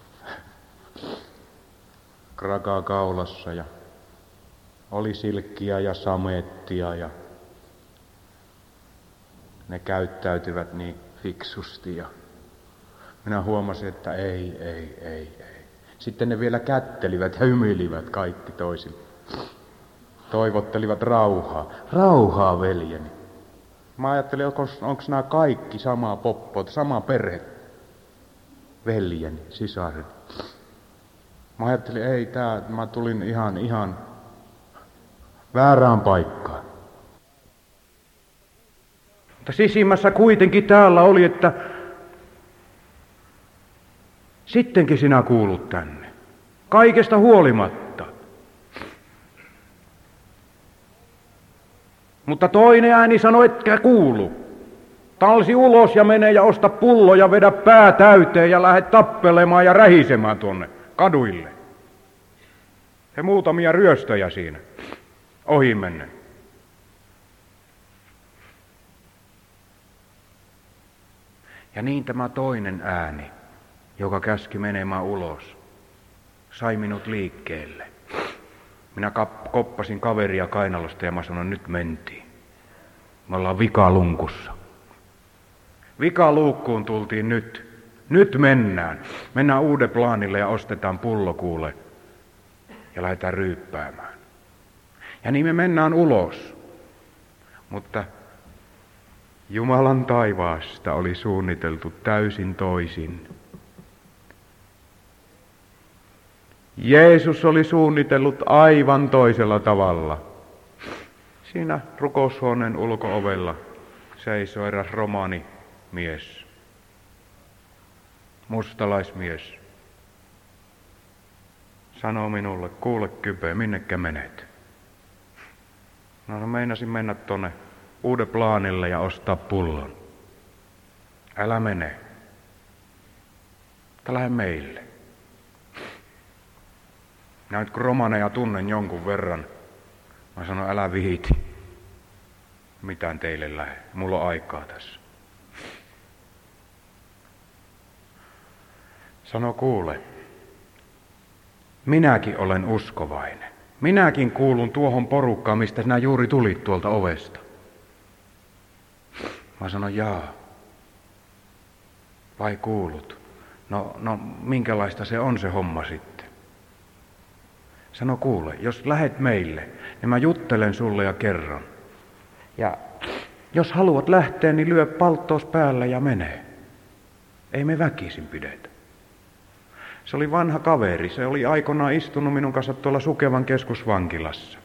Krakaa kaulassa ja oli silkkiä ja samettia ja ne käyttäytyvät niin fiksusti ja minä huomasin, että ei, ei, ei, ei. Sitten ne vielä kättelivät ja hymyilivät kaikki toisille. Toivottelivat rauhaa. Rauhaa, veljeni. Mä ajattelin, onko, onko nämä kaikki samaa poppoa, sama perhe. Veljeni, sisareni. Mä ajattelin, ei tää, mä tulin ihan, ihan väärään paikkaan. Mutta sisimmässä kuitenkin täällä oli, että sittenkin sinä kuulut tänne. Kaikesta huolimatta. Mutta toinen ääni sanoi, etkä kuulu. Talsi ulos ja mene ja osta pullo ja vedä pää täyteen ja lähde tappelemaan ja rähisemään tuonne kaduille. Ja muutamia ryöstöjä siinä ohi mennen. Ja niin tämä toinen ääni, joka käski menemään ulos, sai minut liikkeelle. Minä kap- koppasin kaveria kainalosta ja mä sanoin, nyt mentiin. Me ollaan vikalunkussa. Vikaluukkuun tultiin nyt. Nyt mennään. Mennään uuden plaanille ja ostetaan pullo kuule. Ja lähdetään ryyppäämään. Ja niin me mennään ulos. Mutta Jumalan taivaasta oli suunniteltu täysin toisin. Jeesus oli suunnitellut aivan toisella tavalla. Siinä rukoushuoneen ulko-ovella seisoi eräs romaanimies, mustalaismies. Sanoi minulle, kuule Kype, minnekä menet? No, no meinasin mennä tuonne uuden plaanille ja ostaa pullon. Älä mene. Mutta lähde meille. Näet, kun romaneja tunnen jonkun verran, mä sanon, älä viiti. Mitään teille lähde. Mulla on aikaa tässä. Sano, kuule. Minäkin olen uskovainen. Minäkin kuulun tuohon porukkaan, mistä sinä juuri tulit tuolta ovesta. Mä sanon, jaa. Vai kuulut? No, no minkälaista se on se homma sitten? Sano kuule, jos lähet meille, niin mä juttelen sulle ja kerron. Ja jos haluat lähteä, niin lyö palttoos päälle ja mene. Ei me väkisin pidetä. Se oli vanha kaveri, se oli aikoinaan istunut minun kanssa tuolla Sukevan keskusvankilassa.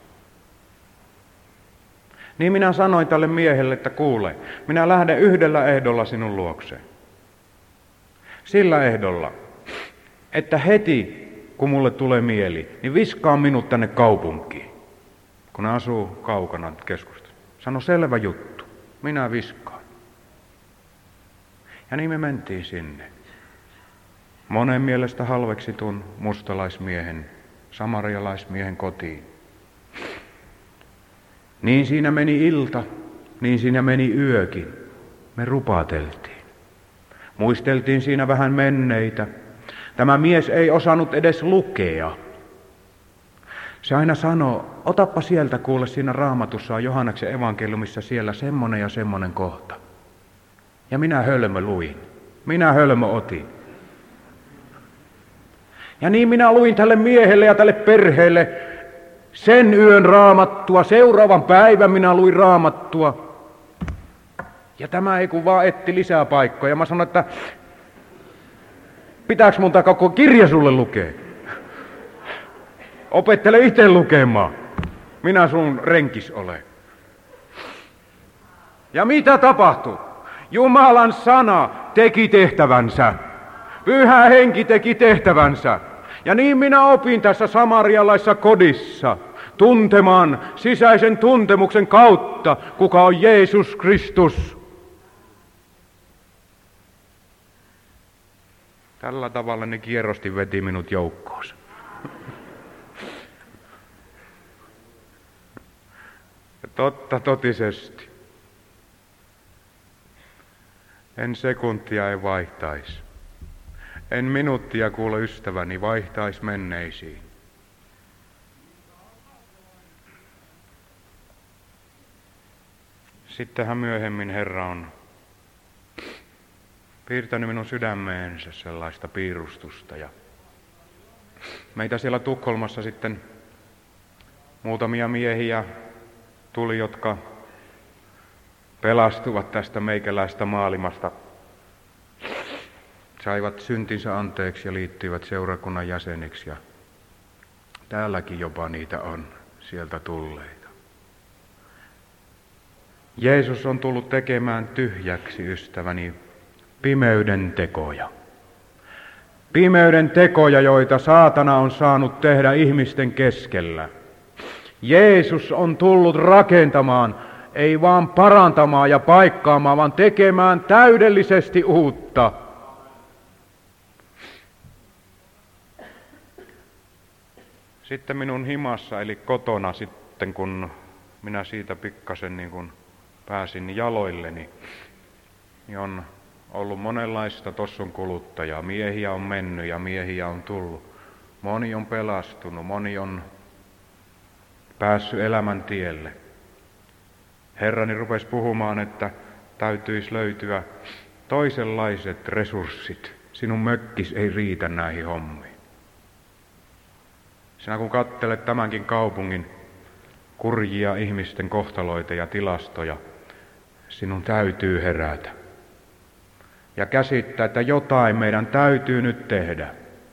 Niin minä sanoin tälle miehelle, että kuule, minä lähden yhdellä ehdolla sinun luokseen. Sillä ehdolla, että heti kun mulle tulee mieli, niin viskaa minut tänne kaupunkiin, kun ne asuu kaukana keskustasta. Sano selvä juttu, minä viskaan. Ja niin me mentiin sinne. Monen mielestä halveksitun mustalaismiehen, samarialaismiehen kotiin. Niin siinä meni ilta, niin siinä meni yökin. Me rupateltiin. Muisteltiin siinä vähän menneitä. Tämä mies ei osannut edes lukea. Se aina sanoo, otappa sieltä kuule siinä Raamatussa on Johanneksen evankeliumissa siellä semmonen ja semmonen kohta. Ja minä hölmö luin. Minä hölmö otin. Ja niin minä luin tälle miehelle ja tälle perheelle sen yön Raamattua. Seuraavan päivän minä luin Raamattua. Ja tämä ei kun vaan etti lisää paikkoja. Mä sanoin, että pitääkö mun takaa koko kirja sulle lukea? Opettele itse lukemaan. Minä sun renkis olen. Ja mitä tapahtui? Jumalan sana teki tehtävänsä. Pyhä henki teki tehtävänsä. Ja niin minä opin tässä samarialaisessa kodissa tuntemaan sisäisen tuntemuksen kautta, kuka on Jeesus Kristus. Tällä tavalla ne kierrosti veti minut joukkoonsa. Ja totta totisesti. En sekuntia ei vaihtaisi. En minuuttia kuule ystäväni vaihtaisi menneisiin. Sittenhän myöhemmin Herra on piirtänyt minun sydämeensä sellaista piirustusta. Ja meitä siellä Tukholmassa sitten muutamia miehiä tuli, jotka pelastuvat tästä meikäläistä maailmasta. Saivat syntinsä anteeksi ja liittyivät seurakunnan jäseniksi. Ja täälläkin jopa niitä on sieltä tulleita. Jeesus on tullut tekemään tyhjäksi, ystäväni, pimeyden tekoja. Pimeyden tekoja, joita saatana on saanut tehdä ihmisten keskellä. Jeesus on tullut rakentamaan, ei vaan parantamaan ja paikkaamaan, vaan tekemään täydellisesti uutta. Sitten minun himassa, eli kotona sitten, kun minä siitä pikkasen niin kun pääsin jaloilleni, niin on ollut monenlaista tossun kuluttajaa. Miehiä on mennyt ja miehiä on tullut. Moni on pelastunut, moni on päässyt elämän tielle. Herrani rupesi puhumaan, että täytyisi löytyä toisenlaiset resurssit. Sinun mökkis ei riitä näihin hommiin. Sinä kun katselet tämänkin kaupungin kurjia ihmisten kohtaloita ja tilastoja, sinun täytyy herätä. Ja käsittää, että jotain meidän täytyy nyt tehdä.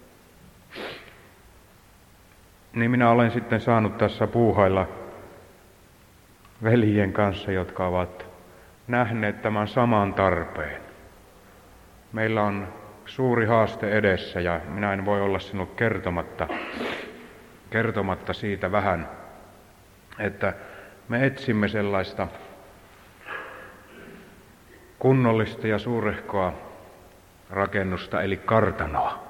Niin minä olen sitten saanut tässä puuhailla veljien kanssa, jotka ovat nähneet tämän saman tarpeen. Meillä on suuri haaste edessä ja minä en voi olla sinulle kertomatta, kertomatta siitä vähän, että me etsimme sellaista kunnollista ja suurehkoa rakennusta, eli kartanoa.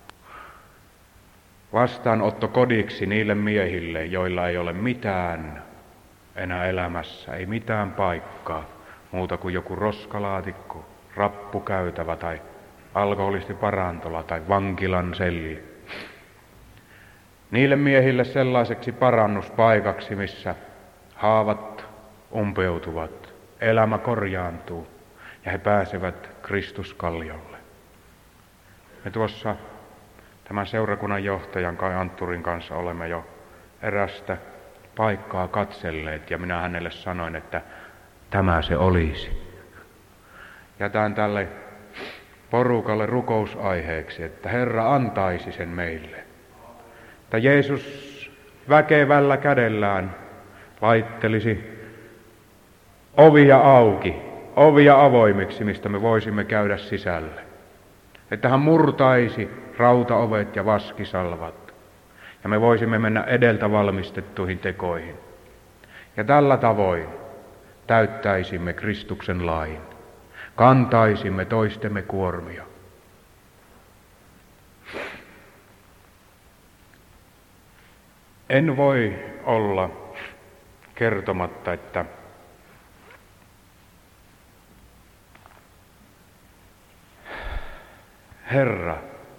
Vastaanotto kodiksi niille miehille, joilla ei ole mitään enää elämässä, ei mitään paikkaa, muuta kuin joku roskalaatikko, rappukäytävä tai alkoholistiparantola tai vankilan selli. Niille miehille sellaiseksi parannuspaikaksi, missä haavat umpeutuvat, elämä korjaantuu ja he pääsevät Kristuskalliolle. Me tuossa tämän seurakunnan johtajan Kai Antturin kanssa olemme jo erästä paikkaa katselleet ja minä hänelle sanoin, että tämä se olisi. Jätän tälle porukalle rukousaiheeksi, että Herra antaisi sen meille. Että Jeesus väkevällä kädellään laittelisi ovia auki, ovia avoimiksi, mistä me voisimme käydä sisälle. Että hän murtaisi rautaovet ja vaskisalvat. Ja me voisimme mennä edeltä valmistettuihin tekoihin. Ja tällä tavoin täyttäisimme Kristuksen lain. Kantaisimme toistemme kuormia. En voi olla kertomatta, että Herra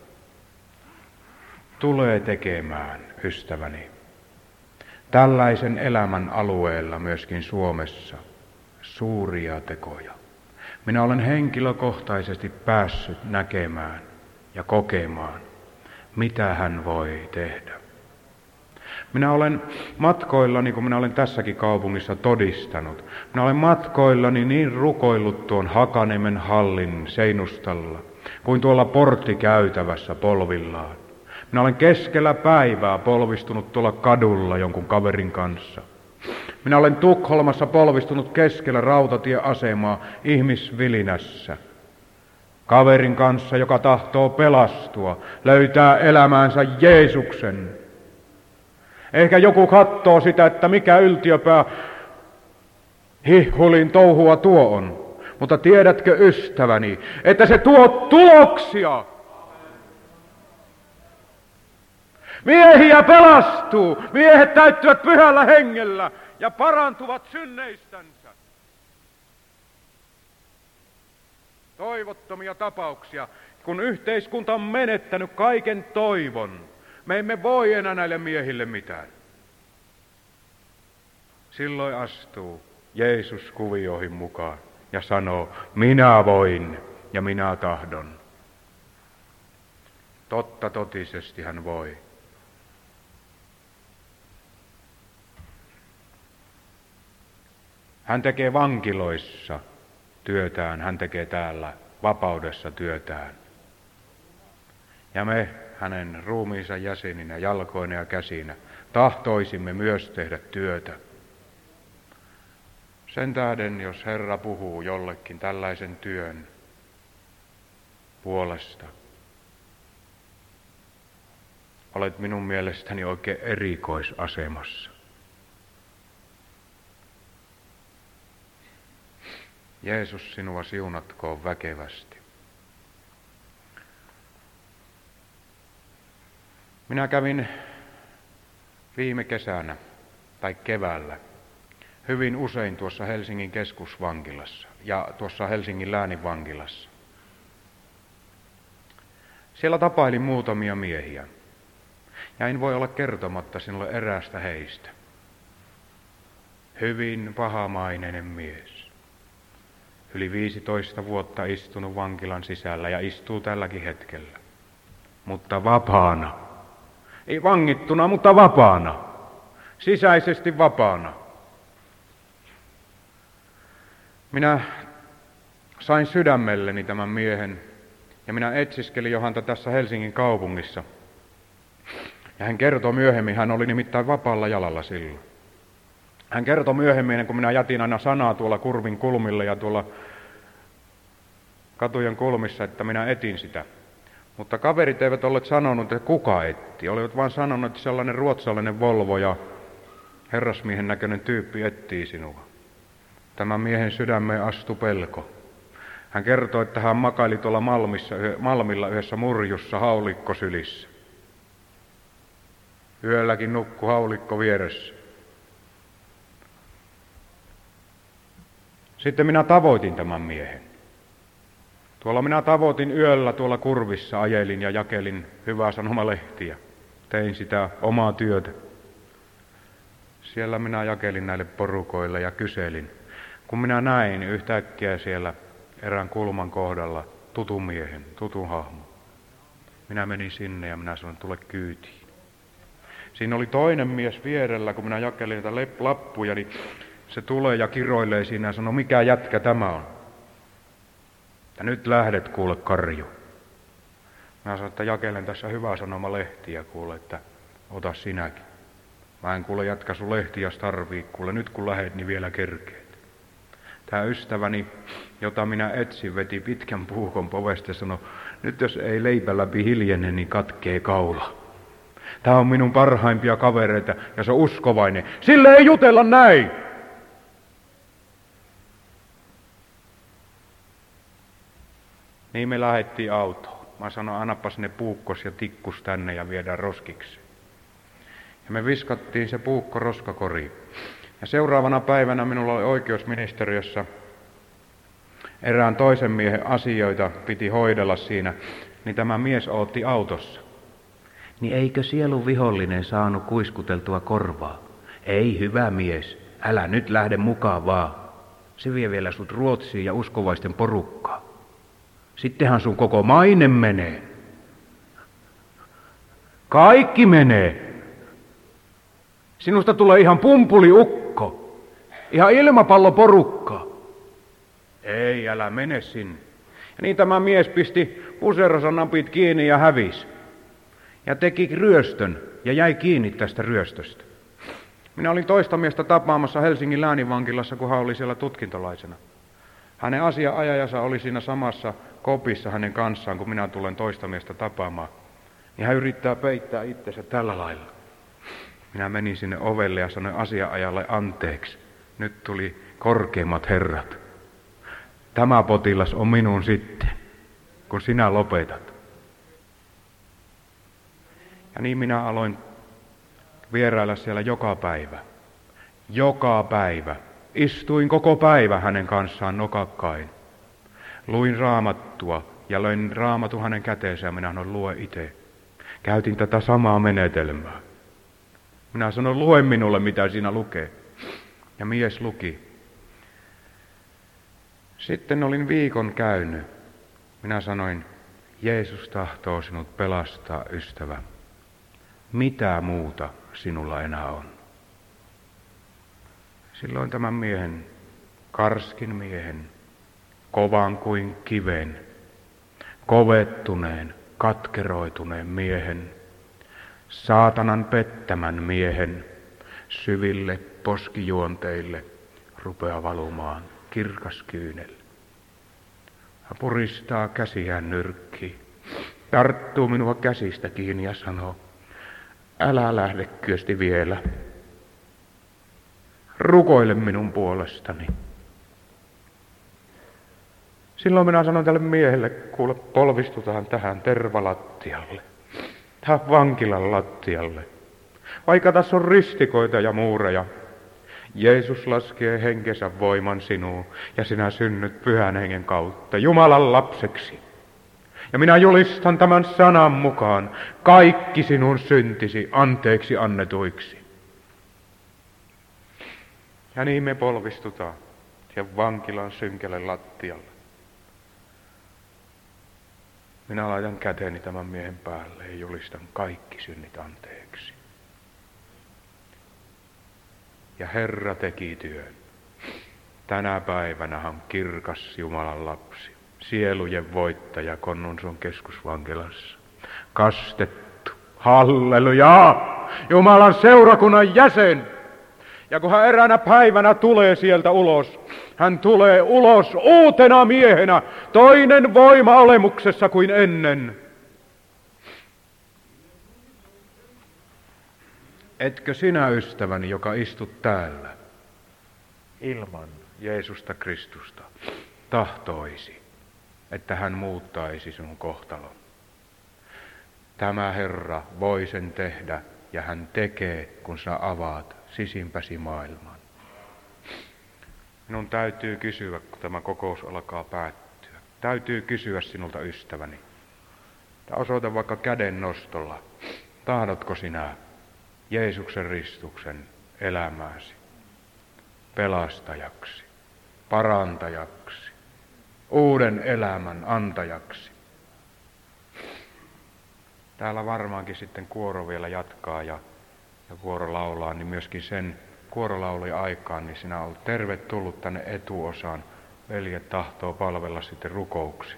tulee tekemään, ystäväni, tällaisen elämän alueella myöskin Suomessa suuria tekoja. Minä olen henkilökohtaisesti päässyt näkemään ja kokemaan, mitä hän voi tehdä. Minä olen matkoillani, kun minä olen tässäkin kaupungissa todistanut, minä olen matkoillani niin rukoillut tuon Hakaniemen hallin seinustalla, kuin tuolla porttikäytävässä polvillaan. Minä olen keskellä päivää polvistunut tuolla kadulla jonkun kaverin kanssa. Minä olen Tukholmassa polvistunut keskellä rautatieasemaa ihmisvilinässä. Kaverin kanssa, joka tahtoo pelastua, löytää elämäänsä Jeesuksen. Ehkä joku katsoo sitä, että mikä yltiöpää hihhulin touhua tuo on. Mutta tiedätkö, ystäväni, että se tuo tuloksia. Miehiä pelastuu, miehet täyttyvät pyhällä hengellä ja parantuvat synneistänsä. Toivottomia tapauksia, kun yhteiskunta on menettänyt kaiken toivon. Me emme voi enää näille miehille mitään. Silloin astuu Jeesus kuvioihin mukaan ja sanoo, minä voin ja minä tahdon. Totta totisesti hän voi. Hän tekee vankiloissa työtään, hän tekee täällä vapaudessa työtään. Ja me hänen ruumiinsa jäseninä, jalkoina ja käsinä, tahtoisimme myös tehdä työtä. Sen tähden, jos Herra puhuu jollekin tällaisen työn puolesta, olet minun mielestäni oikein erikoisasemassa. Jeesus sinua siunatkoon väkevästi. Minä kävin viime kesänä tai keväällä hyvin usein tuossa Helsingin keskusvankilassa ja tuossa Helsingin lääninvankilassa. Siellä tapailin muutamia miehiä ja en voi olla kertomatta sinulle eräästä heistä. Hyvin pahamaineinen mies. Yli viisitoista vuotta istunut vankilan sisällä ja istuu tälläkin hetkellä. Mutta vapaana. Ei vangittuna, mutta vapaana. Sisäisesti vapaana. Minä sain sydämelleni tämän miehen ja minä etsiskelin jo häntä tässä Helsingin kaupungissa. Ja hän kertoi myöhemmin, hän oli nimittäin vapaalla jalalla silloin. Hän kertoi myöhemmin, kun minä jätin aina sanaa tuolla kurvin kulmille ja tuolla katujen kulmissa, että minä etin sitä. Mutta kaverit eivät olleet sanonut, että kuka etti. Olivat vain sanonut, että sellainen ruotsalainen Volvo ja herrasmiehen näköinen tyyppi etsii sinua. Tämän miehen sydämeen astui pelko. Hän kertoi, että hän makaili tuolla Malmissa, Malmilla yhdessä murjussa haulikko sylissä. Yölläkin nukkui haulikko vieressä. Sitten minä tavoitin tämän miehen. Tuolla minä tavoitin yöllä tuolla kurvissa, ajelin ja jakelin hyvää sanomalehtiä. Tein sitä omaa työtä. Siellä minä jakelin näille porukoille ja kyselin. Kun minä näin yhtäkkiä siellä erään kulman kohdalla tutun miehen, tutun hahmon. Minä menin sinne ja minä sanoin, tule kyytiin. Siinä oli toinen mies vierellä, kun minä jakelin niitä lappuja, niin se tulee ja kiroilee siinä ja sanoo, mikä jätkä tämä on. Ja nyt lähdet kuule Karju. Mä sanoin, että jakelen tässä Hyvä Sanoma lehtiä kuule, että ota sinäkin. Mä en kuule jätkä sun lehtiäs tarvii, kuule nyt kun lähet, niin vielä kerkeet. Tää ystäväni, jota minä etsin, veti pitkän puukon povesta ja sanoi, nyt jos ei leipä läpi hiljene, niin katkee kaula. Tää on minun parhaimpia kavereita ja se on uskovainen. Sille ei jutella näin! Niin me lähdettiin autoon. Mä sanoin, annapas ne puukkos ja tikkus tänne ja viedään roskiksi. Ja me viskattiin se puukko roskakoriin. Ja seuraavana päivänä minulla oli oikeusministeriössä erään toisen miehen asioita piti hoidella siinä, niin tämä mies ootti autossa. Niin eikö sielun vihollinen saanut kuiskuteltua korvaa? Ei, hyvä mies, älä nyt lähde mukaan vaan. Se vie vielä sut Ruotsiin ja uskovaisten porukkaa. Sittenhän sun koko maine menee. Kaikki menee. Sinusta tulee ihan pumpuliukko. Ihan ilmapalloporukka. Ei, älä mene sinne. Ja niin tämä mies pisti puseronsa napit kiinni ja hävisi. Ja teki ryöstön ja jäi kiinni tästä ryöstöstä. Minä olin toista miestä tapaamassa Helsingin lääninvankilassa, kun hän oli siellä tutkintolaisena. Hänen asianajajansa oli siinä samassa kopissa hänen kanssaan, kun minä tulen toista miestä tapaamaan. Niin hän yrittää peittää itsensä tällä lailla. Minä menin sinne ovelle ja sanoin asianajajalle anteeksi. Nyt tuli korkeimmat herrat. Tämä potilas on minun sitten, kun sinä lopetat. Ja niin minä aloin vierailla siellä joka päivä. Joka päivä. Istuin koko päivä hänen kanssaan nokakkain. Luin raamattua ja löin raamatun hänen käteensä ja minä sanoin, lue itse. Käytin tätä samaa menetelmää. Minä sanoin, lue minulle mitä siinä lukee. Ja mies luki. Sitten olin viikon käynyt. Minä sanoin, Jeesus tahtoo sinut pelastaa, ystävä. Mitä muuta sinulla enää on? Silloin tämän miehen, karskin miehen, kovan kuin kiven, kovettuneen, katkeroituneen miehen, saatanan pettämän miehen, syville poskijuonteille rupeaa valumaan kirkas kyynel. Hän puristaa käsiään nyrkkiin, tarttuu minua käsistä kiinni ja sanoo, älä lähde Kyösti vielä. Rukoile minun puolestani. Silloin minä sanon tälle miehelle, kuule polvistutaan tähän tervalattialle, tähän vankilan lattialle. Vaikka tässä on ristikoita ja muureja, Jeesus laskee henkensä voiman sinuun ja sinä synnyt pyhän hengen kautta Jumalan lapseksi. Ja minä julistan tämän sanan mukaan kaikki sinun syntisi anteeksi annetuiksi. Ja niin me polvistutaan sen vankilan synkälle lattialle. Minä laitan käteni tämän miehen päälle ja julistan kaikki synnit anteeksi. Ja Herra teki työn. Tänä päivänä hän kirkas Jumalan lapsi, sielujen voittaja Konnunsuon keskusvankilassa. Kastettu, halleluja, Jumalan seurakunnan jäsen. Ja kun hän eräänä päivänä tulee sieltä ulos, hän tulee ulos uutena miehenä, toinen voima olemuksessa kuin ennen. Etkö sinä, ystäväni, joka istut täällä, ilman Jeesusta Kristusta, tahtoisi, että hän muuttaisi sinun kohtalon? Tämä Herra voi sen tehdä ja hän tekee, kun sä avaat sisimpäsi maailman. Minun täytyy kysyä, kun tämä kokous alkaa päättyä. Täytyy kysyä sinulta, ystäväni. Osoita vaikka käden nostolla. Tahdotko sinä Jeesuksen ristuksen elämääsi pelastajaksi, parantajaksi, uuden elämän antajaksi? Täällä varmaankin sitten kuoro vielä jatkaa ja ja vuoro laulaa, niin myöskin sen kuorolauli aikaan, niin sinä olet tervetullut tänne etuosaan. Veljet tahtoo palvella sitten rukouksi.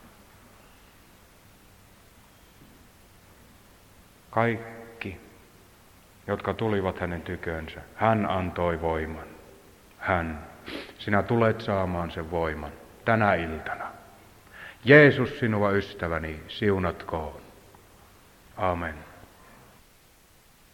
Kaikki, jotka tulivat hänen tykönsä, hän antoi voiman. Hän. Sinä tulet saamaan sen voiman tänä iltana. Jeesus sinua ystäväni, siunatkoon. Amen.